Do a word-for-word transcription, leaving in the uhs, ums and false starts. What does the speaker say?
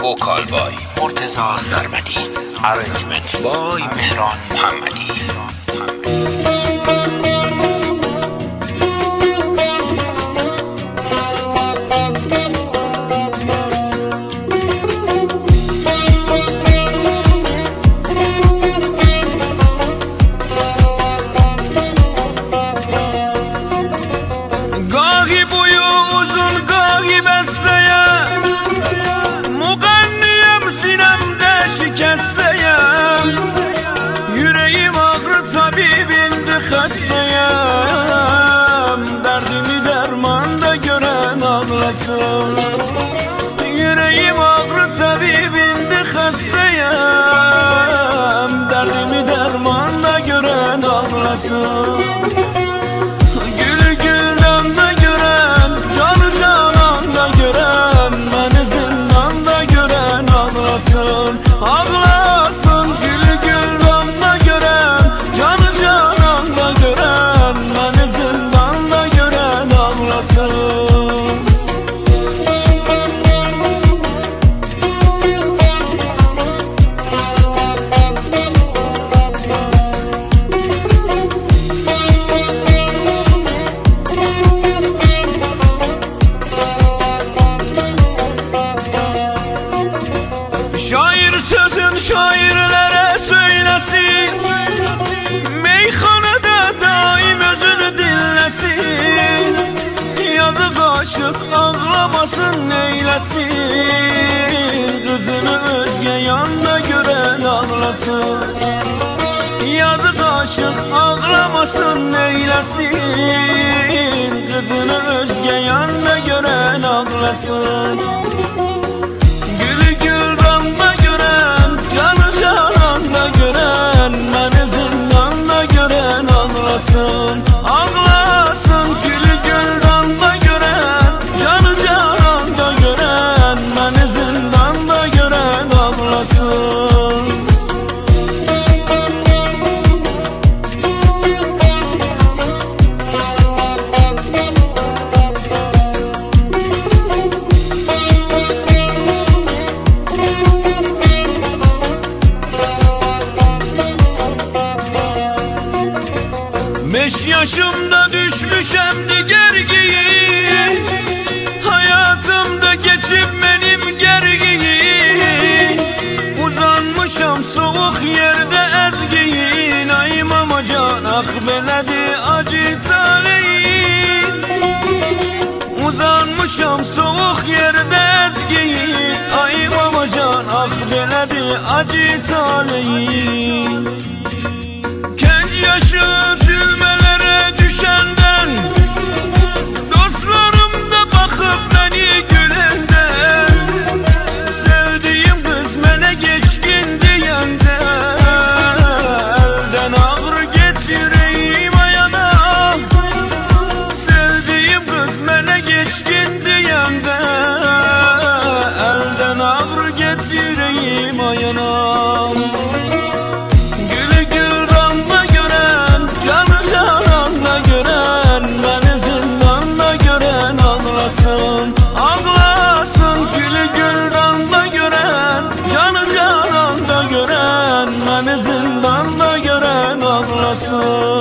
Vocal by Murtaza Sarmadi. Arrangement by Mehran Mohammadi. Yüreğim ağrı tabibindi hastayım, derdimi dermanda gören ağlasın. Gülü güldanda gören, canı cananda gören, beni zindanda gören ağlasın. Ağlasın gülü güldanda gören, canı cananda gören, beni zindanda gören ağlasın. Şairlere söylesin, meyhanede daim özünü dinlesin. Yazık aşık ağlamasın neylesin, kızını özge yanda gören ağlasın. Yazık aşık ağlamasın neylesin, kızını özge yanda gören ağlasın. Ağlasın gülü güldanda gören, canı cananda gören, beni zindanda gören ağlasın. Beş yaşımda düşmüşem gergiyi, hayatımda geçip benim gergiyi. Uzanmışam soğuk yerde ezgiyi, naim amacan ah beledi acı taleyi. Uzanmışam soğuk yerde ezgiyi, naim amacan ah beledi acı taleyi. Kendi yaşım yüreğim ayana. Gülü güldanda gören, canı cananda gören, beni zindanda gören ağlasın. Ağlasın gülü güldanda gören, canı cananda gören, beni zindanda gören ağlasın.